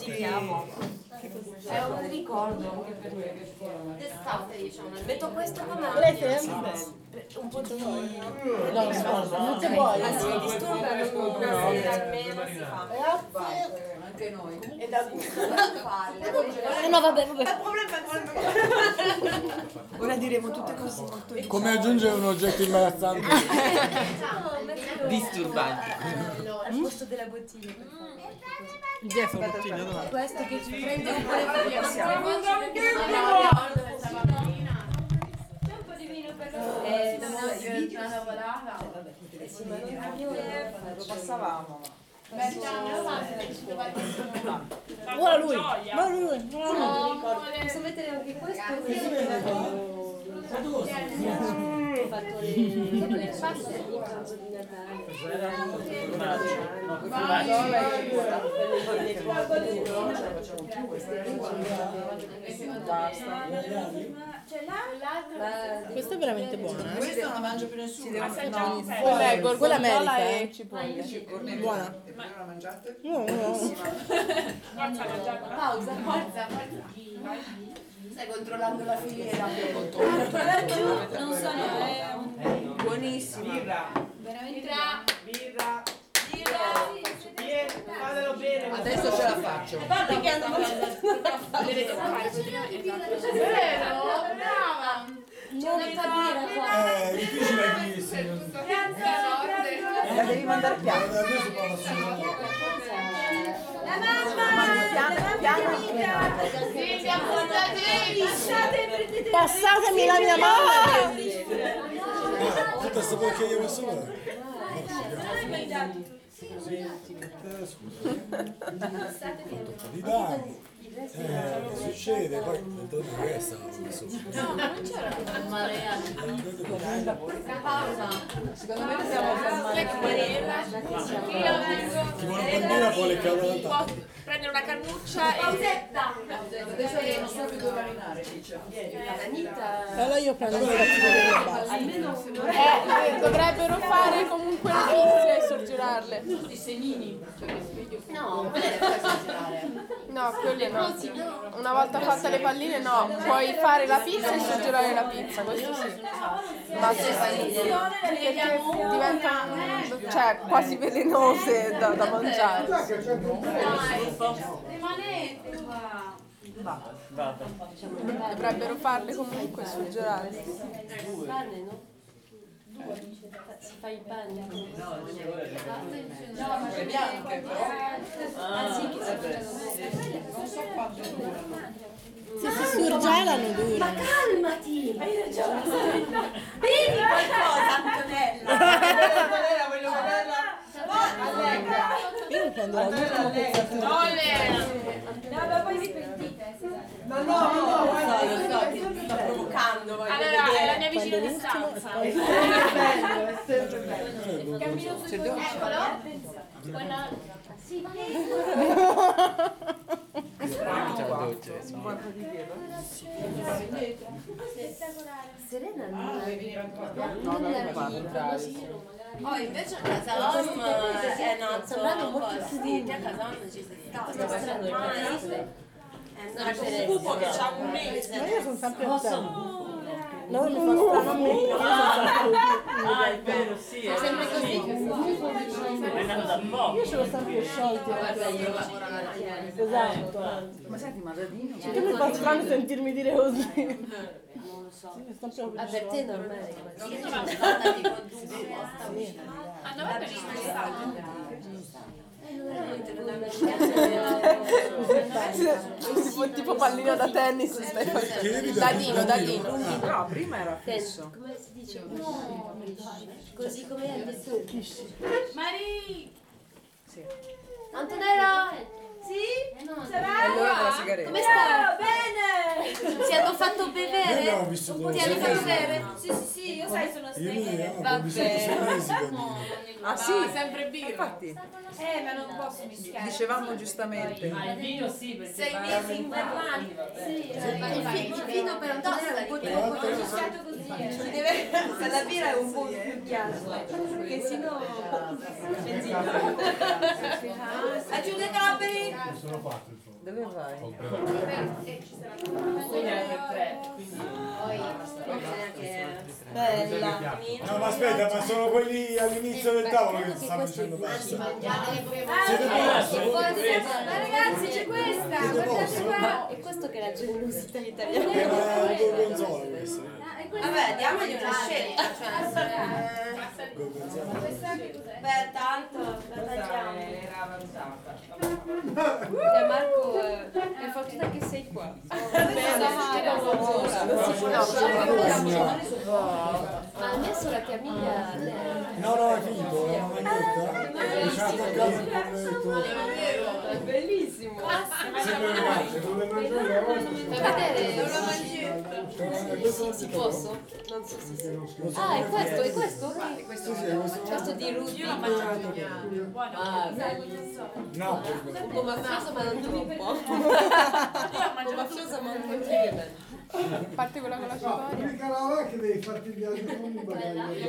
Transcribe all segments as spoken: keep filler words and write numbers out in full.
Ti chiamo. È un ricordo anche per me. D'estate, diciamo. Metto questo come un po' di... No, non ti vuoi. Si disturbano una sera almeno si fa. Anche noi. E da farle. No, vabbè, vabbè. Il problema è ora diremo tutte cose molto Come aggiungere un oggetto imbarazzante? Disturbanti. al posto della bottiglia. Dietro la bottiglia, dov'è? Questo che ci prende un po' le foglie. C'è un po' di vino per Lo passavamo. Vuole lui. Vuole lui. posso mettere anche questo? Ho fatto le paste di pranzo di Questa è veramente buona. Eh? Questo non la mangio più nessuno. No, quella è gorgonzola e cipolle. Buona. Non la mangiate? No, no. pausa, forza, stai controllando la filiera. Non so neanche. Buonissimo. Veramente Birra, fatelo bene. Adesso ce la faccio. guarda che hanno Vero? Brava. c'è una tabira qua. Eh, difficile a dirsi. La devi mandare piano. Adesso parlo solo. La mamma! Piano, piano. Silvia, portatevi. Passatemi la mia mano. Tutta questa porcheria qua sopra? Di danni. Eh, che succede? Poi dove resta? Secondo me dobbiamo fermare. Chi vuole un bambino può leccare la Prendere una cannuccia e... Adesso devono proprio due marinare, dice. Allora io prendo il cattivo delle basi. Eh, dovrebbero fare comunque le pizze e sorgerarle. No, quelle le puoi esagerare. No, quelle no. Una volta fatte le palline no, puoi fare la pizza e sorgerare la pizza, questo sì. Ma se perché diventano cioè quasi velenose da, da mangiare. Rimanete qua. Dovrebbero farle comunque sorgerare. Pane, no? Si fa il pane. No, le bianche però. Ah sì, che si mangiano. Non so quanto durano. Se si surgelano Ma durano. calmati! Hai ragione! Bevi qualcosa, Antonella! Antonella, voglio vederla. Io non prendo l'ultimo pezzetto. No, ma poi vi pentite. No, no, no, guarda, Lo so, ti sto provocando. voglio Allora, è la mia Prendo vicina di l'ultimo e stanza. poi... è bello, è sempre bello. Cammino sui tuoi Eccolo. Sì, Serena non era Oh, invece a casa Om è nato sembrano molto così, a casa Om ci si sta. È Pupo che c'ha un mese. Ma io sono sempre a tempo. No, mi fa strano a me perché io sono sempre Ah, è vero, sì. È sempre così. È nato da poco. io ce l'ho sempre sciolti. Guarda, io lavoro alla chiesa. Esatto. Ma senti, ma Dadino? Che mi fa strano sentirmi dire così. Non lo so. Io sto proprio Ah, per te è normale. Io sono stata tipo due. A dove per Tipo, tipo pallina da tennis stai facendo. Dadino, dadino. No, prima era fisso. Come si dice? No, così come hai detto. Mari! Sì. Antonella! Sì? E allora la sigaretta. Come stai? Bene! Ti hanno fatto Noi bevere? abbiamo vissuto Ti hanno sei fatto mesi. bere? Sì, sì, sì, io sai sono Io stata. abbiamo vissuto sei mesi. No, Ah sì? sempre birra. Infatti, Eh, ma non posso mischiare. dicevamo giustamente. Ma il vino sì, perché Sei parla mesi di- invernali. Sì, Ma il fi- il vino però non è un po' Ho mischiato così. ci deve la birra è un po' più chiaro perché sennò Aggiunge capperi. Dove vai? Bella. No, ma aspetta, ma sono quelli all'inizio del tavolo che ti stanno dicendo basta. Siete posto? Ma ragazzi, c'è questa. Guardate qua. è questo che è la generosità italiana. Era il gorgonzola questo. Vabbè, diamogli una scelta. Cioè, Gorgonzola. beh, tanto la tagliamo. E Marco è fortuna che sei qua. Ma adesso la Camilla No, no, è finito, la maglietta. Lasciate è bellissimo. Sempre le manche, non le mangio io. Fai vedere una maglietta. Si posso? Non so se sì. Ah, è questo, è questo? Questo sì, questo. Questo di Rudy. Ah, bellissimo. No, Un po' mafioso ma non troppo. Un po' mafioso ma non troppo. Parte quella con la cicoria. l'unica roba è che devi farti il viaggio con i bagagli.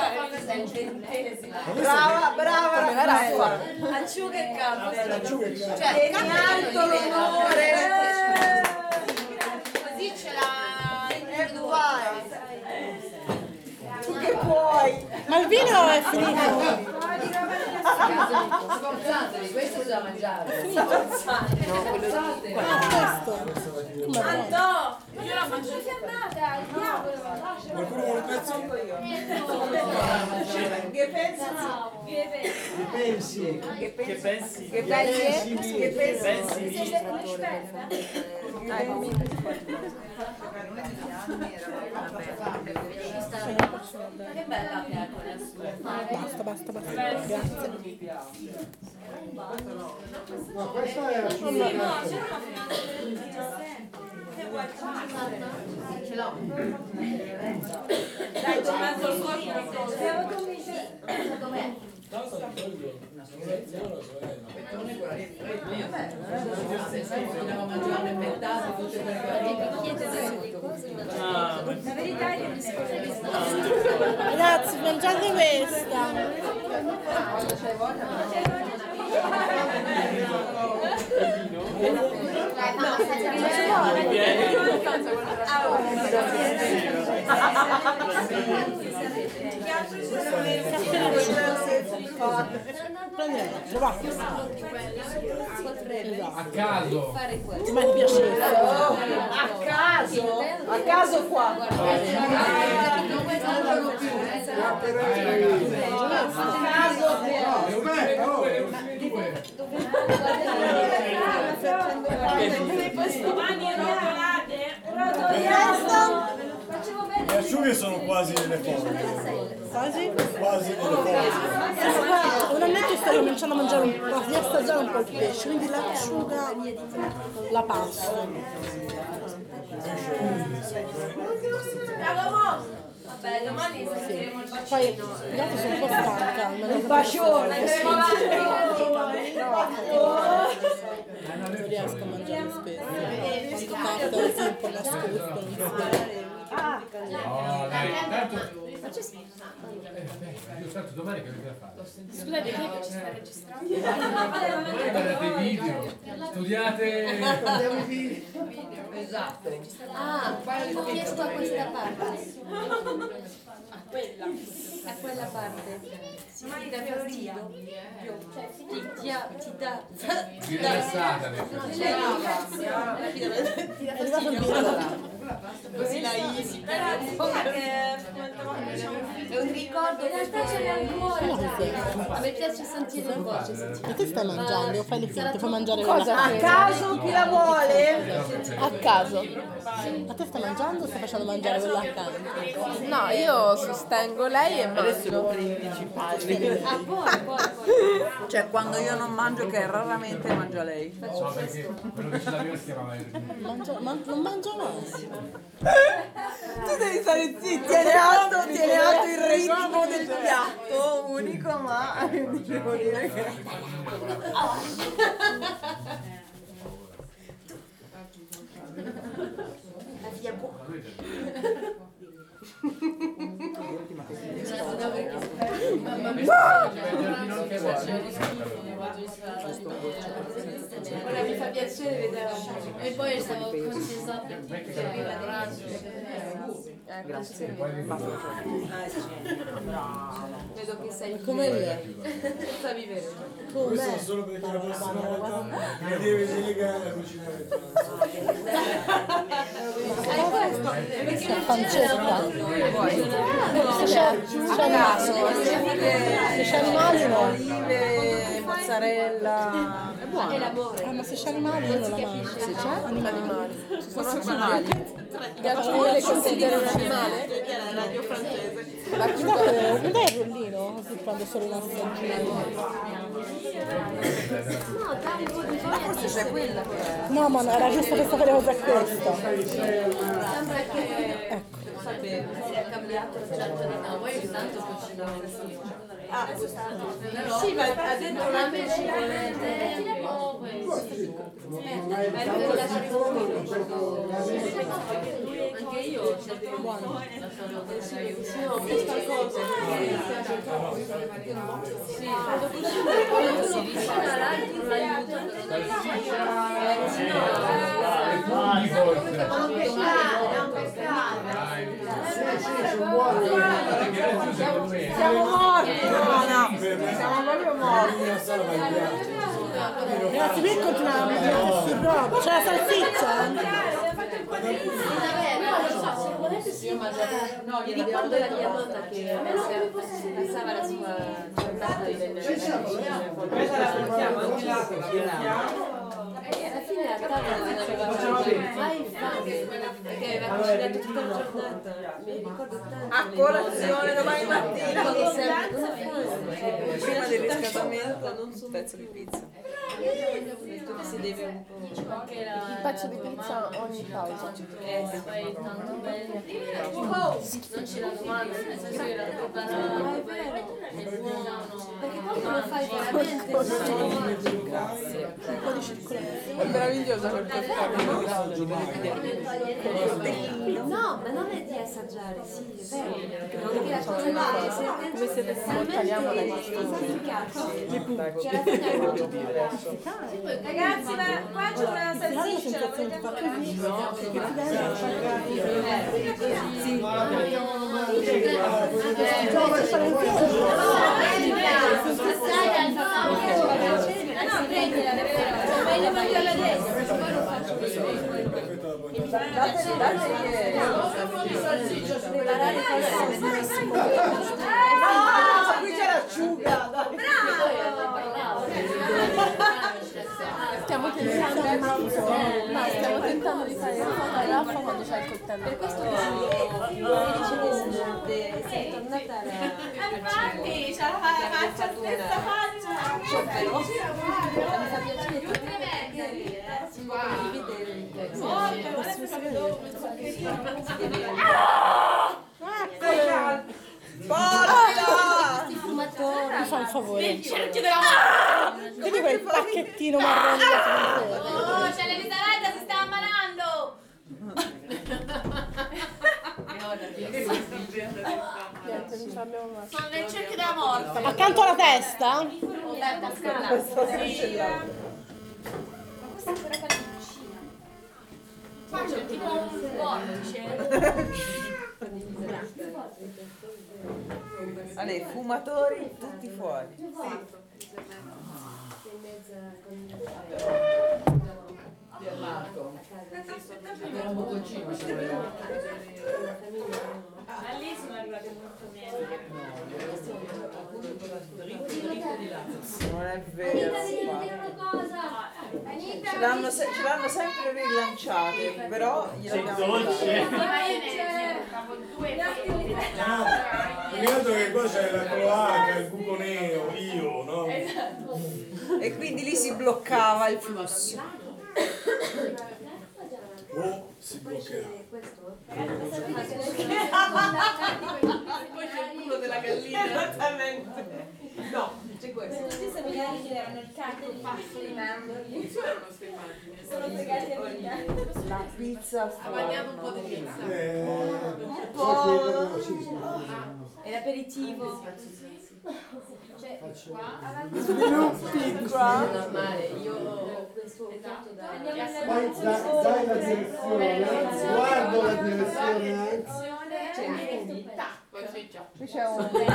Brava, brava Come la Raffa. Acciuga e cappero. Acciuga e cappero. Cioè, Tieni alto l'onore. così ce l'ha. E vai. Tu che puoi. Ma il vino è finito. Sforzatevi, questo è già mangiato. Tanto! Io la mangio fiammata, il diavolo! Qualcuno vuole un pezzo? Che pensi? Pensi. Che pensi? Che pensi? Che pensi? Che bella che è quella sua. Basta, basta, basta. Grazie. No, questa è la sua. Ce l'ho. Dai, Tommaso, il corpo. Dov'è? Andiamo a mangiare inventato tutte quelle Ragazzi, mangiate questa. Prendiamo, va. A caso. Ma ti piace? A caso? A caso qua. A caso Le acciughe sono quasi delle foglie. Quasi? Quasi delle foglie. Un annetto sto cominciando a mangiare un po', di assaggiare un po' il pesce, quindi l'acciuga la passo. Vabbè, domani sentiremo il Poi bacino. gli altri sono un po' stanca. il bacione. Non riesco a mangiare spesso. Quando parte così un po' nascosto, non so. No, dai, tanto. Eh, io tanto domani che avete da fare? Scusate, chi è che ci sta registrando? Domani guardate i video, studiate. Esatto. Ah, ho chiesto a questa parte. A quella. A quella parte. Si dà fastidio. Ti, ti, ha- ti dà. Vi rilassate adesso. Ti dà fastidio. Così la easy. È un ricordo. In realtà ce l'hai ancora. A me piace sentire la voce. E che stai mangiando? Fai le finte, fai mangiare quella. A caso chi la vuole? A caso. A te stai mangiando o stai facendo mangiare quella accanto? No, io sostengo lei e mangio. Ah, poi, poi, poi. Cioè quando io non mangio, che raramente mangia lei. No, perché quello che ce l'aveva si chiamava Ermini. Mangia- man- non mangia mai. Tu devi stare zitto, tiene alto, tiene alto il ritmo del piatto, unico, ma devo dire che... La figlia buona. Ora mi fa piacere vedere. E poi stavo concesando. Grazie. Vedo che sei Come lei? senza vivere. Questo è solo perché la prossima volta mi deve delegare a cucinare. Questa pancetta. Se c'è a caso, se c'è animali no. Olive, mozzarella. È buono. Eh, ma se c'è animali io non la mangio. Se c'è animali. Ci sono animali. Gattuno le consideri un animale? La chiudo, mi dai il rollino? Così prendo solo una stagione. Ma forse c'è quella che è. No, ma era giusto che sapere cosa è questo. Sembra che Ecco. sia cambiato il piatto di no, poi ogni tanto cucinavo così. Ah, Sì, ma ha detto la me ci volete. Oh, anche io cerco buono. No, questa cosa mi piace troppo. Sì, quando cucino quando si vicina l'altro l'aiuto. siamo morti! No, no, siamo proprio morti. Ragazzi, qui continuiamo a mettere sul robo. C'è la salsiccia? No, mi ricordo la mia nonna che passava la sua giornata di Questa la portiamo anche là, e alla fine a tavola non aveva mai fame perché aveva cucinato tutta la giornata. Mi ricordo tanto. A colazione domani mattina. Dico sempre Prima del riscaldamento, non un pezzo di pizza. si deve un po'. Un pezzo di pizza ogni pausa. Eh, se fai tanto bene non ci danno male, nel senso che la preparano è buono. Perché quando lo fai veramente È meraviglioso quel coltello. no, ma non è di assaggiare, sì, è vero. Perché la cosa male, se Come se adesso tagliamo la Ragazzi, ma qua c'è una salsiccia, la volete meglio mangiarla adesso, poi lo faccio Qui c'è l'acciuga. Stiamo tentando, no, stiamo tentando di fare la foto a Raffa quando c'è il coltello. Per questo che sei tornata alla infatti, c'ha la faccia stessa faccia. però mi fa piacere di vedere Porta! Mi fa un favore. Cerchio della morte. Vedi quel pacchettino marrone da frutto? Oh, c'è l'Elisabetta, si sta ammalando. Niente, non ce l'abbiamo mai. Sono nel cerchio della morte. Accanto alla testa? Roberta, scala. Sì. Ma questa è quella che la cucina. Qua c'è tipo un vortice. Ale, fumatori tutti fuori. Ma lì sono arrivati molto bene. Non è vero. Ce l'hanno, se- ce l'hanno sempre rilanciate, però gliel'abbiamo date. Più che altro che qua c'è la cloaca, il buco nero, io, no? E quindi lì si bloccava il flusso. o si bloccherà. Poi c'è il culo della gallina. Esattamente. No, c'è questo. Tutti questi seminari che erano il cacco, il passo di mandorli. C'erano queste immagini. Sono fregati a vita. La pizza Mangiamo un po' di pizza. un po'. È l'aperitivo. Cioè, qua, Sviluppi qua. Normale, io ho questo fatto da... andiamo alla Poi dai, dai la direzione, guardo la direzione anche. Poi c'è già. Qui c'è un... E poi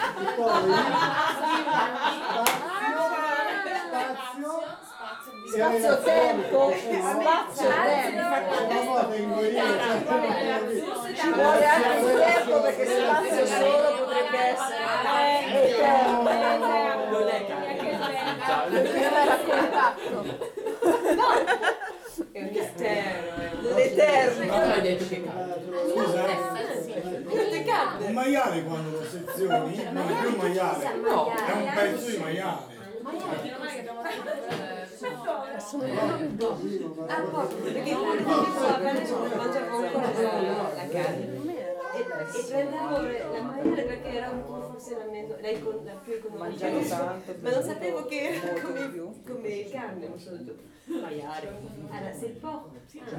spazio, Spazio tempo. Spazio tempo. la tengo io. Ci vuole anche il tempo perché spazio solo potrebbe essere eterno. Non è Perché non era contatto. è un mistero. L'eterno. Hai detto che Scusa, un maiale quando lo sezioni non è più un maiale, no, è un pezzo di maiale. Ah, proprio, perché quando mangiavo ancora la carne e, e prendevo la maiale perché era un po' forse la, meno, la, econ- la più economica, ma non sapevo che era come, come il carne, non so tu. Maiale. Allora, se il porco.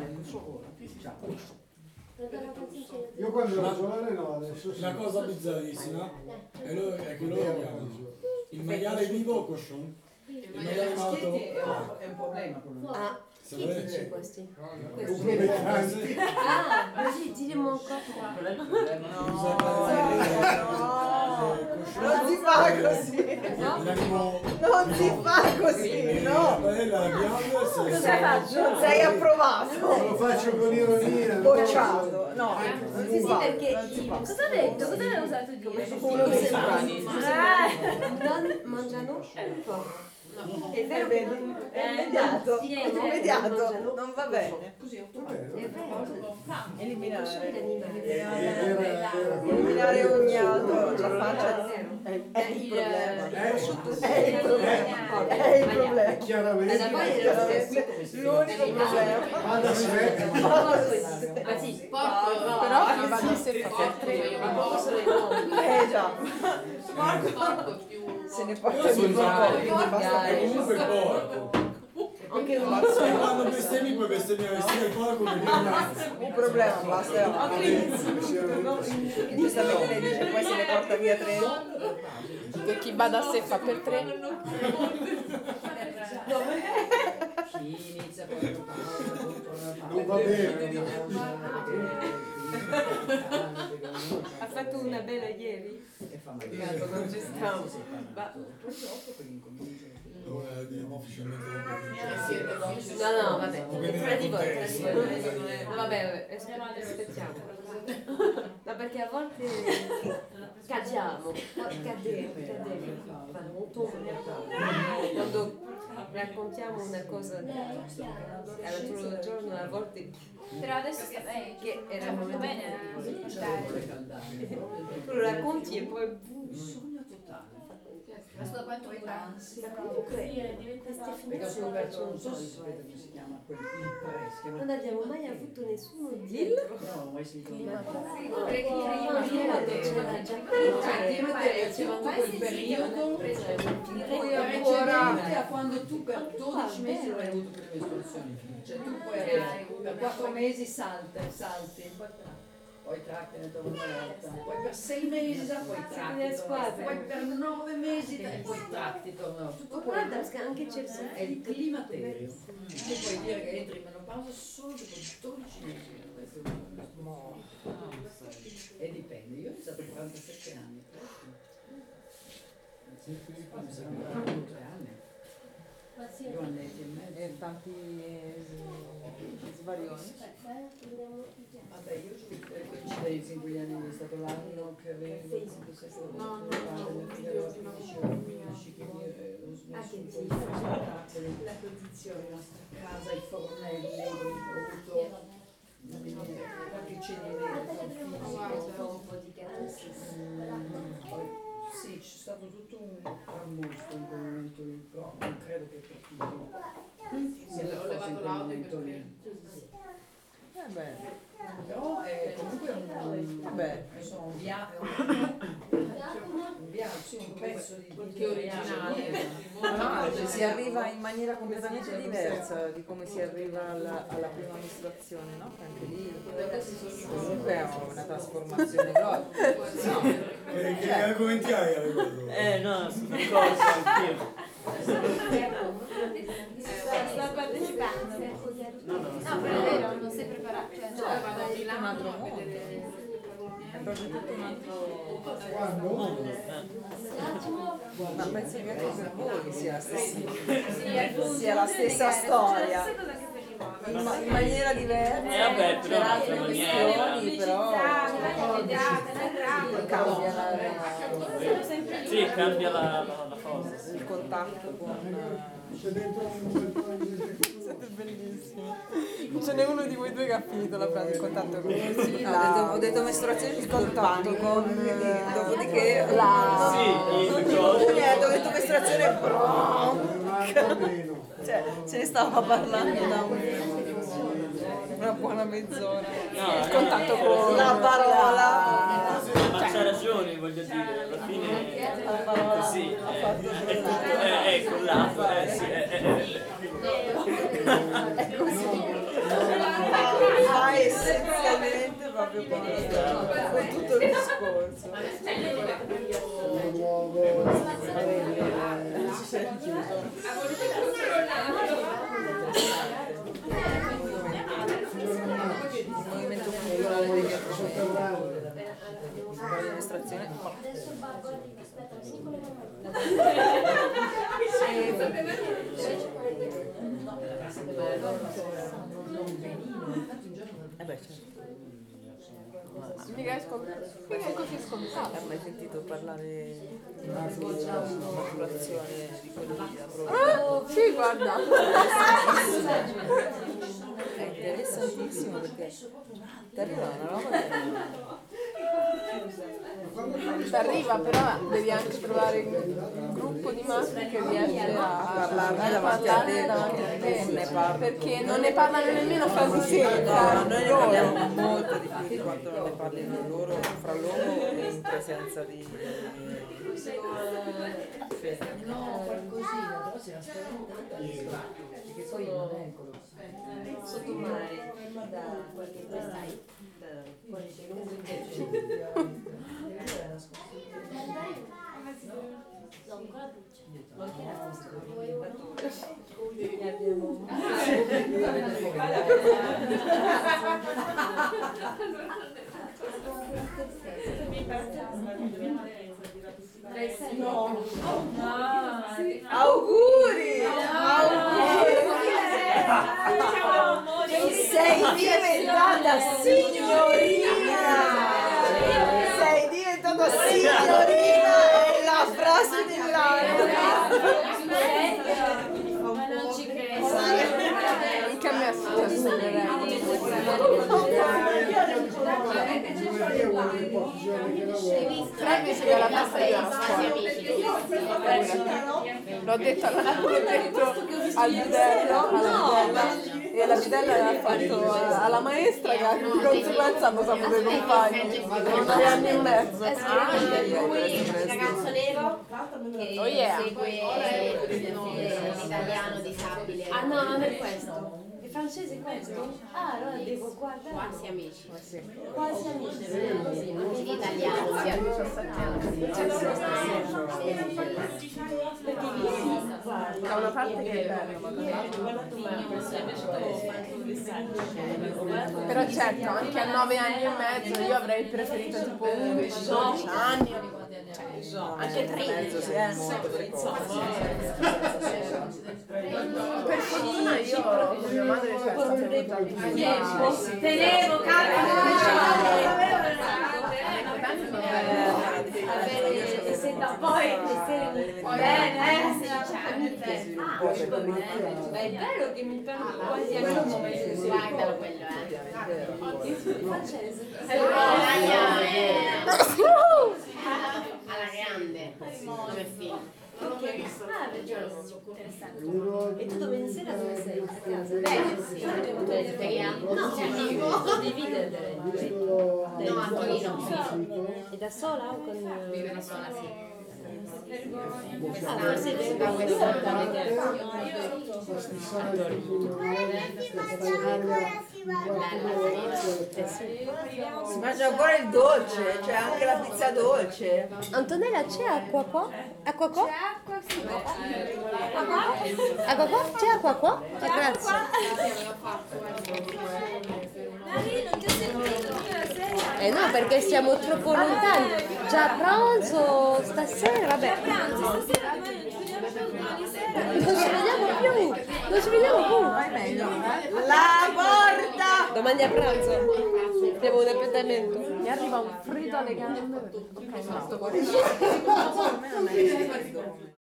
Io quando ero giovane no, adesso sì. La cosa bizzarrissima è, lo, è che loro chiamano il maiale vivo o coscion? Il maiale morto È un problema quello. Ah, chi dice questi? come cani. Ah, così diremo ancora. Non si fa così. Non si fa così, no. Bella, la bianca, se Non sei approvato. lo faccio con ironia. Bocciato. No, non si Sì, fa. perché cosa ha detto? Cosa aveva usato dire? Uno dei strani. non mangiano un po'. È vero, è immediato. È immediato. Non va bene. Eliminare. Eliminare ogni altro. La faccia è il problema. È il problema. È il problema. Chiaramente. L'unico problema. Vada se Ah sì, Però chi va di sé fa per tre. Eh già. porco più. Se ne porta di poco, quindi basta. è comunque porco. anche un E quando bestemmi puoi bestemmiare sia il porco che il ragazzo. Un problema, basta. Giustamente lei dice poi se ne porta via tre. Che chi va da sé fa per tre. Chi inizia poi Non va bene. ha fatto una bella ieri. Peccato, non ci stiamo. Ma... No, è difficilmente No, no, vabbè, tra di voi, tra di voi. No, vabbè, aspettiamo. Ma perché a volte cadiamo, cadere, cadere, quando quando raccontiamo una cosa all'altro giorno, a volte Però adesso sta bene, che era sta molto momento bene a tu lo racconti e poi ma scusa quanto dura? comunque queste finzioni sono non so se sapete come si chiama quel il press. non abbiamo mai avuto nessuno dietro. No, ma si Clima perché c'era già c'è tutto quel periodo in cui precedente a quando tu per dodici mesi non hai avuto più le mestruazioni. Cioè tu puoi avere per quattro mesi salta, salti, poi tratti ne torni una volta, poi per sei mesi già poi tratti, poi per nove mesi e poi tratti tornano. Tutto quello guarda, perché anche c'è il è il climaterio. Tu puoi dire che entri in menopausa solo dopo dodici mesi. E dipende, io ho iniziato a quarantasette anni. Quando saranno quarantatré anni. Io annetti e mezzo. E tanti svarioni. Vabbè, io ho coincidenze in quegli anni, è stato l'anno che avevo il sesto no, mio figlio aveva quindici anni, che ho smesso di fare la posizione, la casa, i fornelli, ho avuto qualche cedimento fisico, un po' di sì, c'è stato tutto un trambusto in quel momento lì, però non credo che per tutti sia Ho levato l'audio perché... Eh beh. Però è comunque un, Vabbè. insomma, un, via- un viaggio, sì, un pezzo di, di originale. No, cioè, si arriva in maniera completamente diversa di come si arriva alla, alla prima mestruazione, no? Anche lì comunque è una trasformazione grossa. No. Che, che argomenti hai a riguardo? Eh no, sono cose anch'io. Sta partecipando. No, no, No, però è vero, non sei preparato. Cioè, No, è tutto un altro mondo. È proprio tutto un altro mondo. Eh. Ma penso che anche per voi sia la stessa, sia la stessa storia. In, ma- in maniera diversa, Eh, vabbè, però c'è altre in maniera- questioni, però cambia la, Sì, cambia la, la, la cosa. Sì. il contatto con... C'è dentro un bel po' di... Siete bellissimi. Ce n'è uno di voi due che ha finito la frase il contatto con... Sì, No, ho, detto, ho detto mestruazione il contatto con... Dopodiché la... Sì, il coso. Niente, ho detto mestruazione bronca. meno. Cioè, se ne stava parlando da un- una buona mezz'ora. No, Il contatto con la parola. Ma c'ha ragione, voglio dire, alla fine La parola sì, ha è, fatto è, è, è collato, eh sì, è, è, è così. Ma essenzialmente proprio con, con tutto il discorso. Il movimento culturale degli amministrazione. Eh beh, certo. Mica è scontato. Mica è così scontato. Hai mai sentito parlare di maturazione di quello lì? Ah, sì, guarda. È interessantissimo perché ti arriva una roba che... Ti arriva, però devi anche trovare un gruppo di maschi che riesce a parlarne davanti a te, davanti a perché non ne te, parlano. perché non ne parlano nemmeno fra di sé. No, tra noi ne loro. parliamo molto di più di quanto non ne parlino loro, fra loro e in presenza di... No, qualcosina, però si era spaventata. Perché poi non è quello. Sotto mare, da qualche stai, da qualche no, ancora dolce. Ma anche No. Auguri! Auguri! Sei diventata signorina! Sei diventata signorina! È la frase dell'anno! Ma non ci credo. Anche a me è successo. Però invece che la festa della scuola. L'ho detto alla- l'ho detto al bidello, alla bidella, e la bidella l'ha fatto a- alla maestra che di conseguenza hanno saputo i compagni. Non hai anni e mezzo. Il ragazzo nero che Oh yeah. segue l'italiano disabile. Ah no, non è questo. È francese questo? Ah, allora devo guardare. Quasi amici. Quasi amici. In italiano, sì, a diciassette anni. Da una parte che è bella, ma però certo, anche a nove anni e mezzo io avrei preferito tipo undici dodici anni, cioè, anche tredici. Sì, è molto precoce. Per fortuna io con mia madre cioè, è stata portata Tenevo, E se da poi bene, sedici anni. è bello che mi parli quasi a me. Guardalo quello, eh. Francese. Alla grande. Come film. che... Ah, bellissimo, interessante. E tu domani sera dove sei? A casa? Beh, sì, italiano. No, cioè, vivo. Dividere delle due. No, a Torino. E da sola o con... Vive da sola, sì. Ah, forse vengo a Si mangia ancora il dolce, c'è anche la pizza dolce. Antonella, c'è acqua qua? Acqua qua? C'è acqua, sì. Acqua qua? C'è acqua qua? C'è Grazie. Mary, non ti ho sentito stasera. Eh no, perché siamo troppo lontani. Già a pranzo stasera, vabbè. Pranzo stasera, domani non ci vediamo più domani sera. Non ci vediamo più. Non ci vediamo più. La porta! Domani a pranzo. Abbiamo un appuntamento. Mi arriva un freddo alle gambe. Ok, no.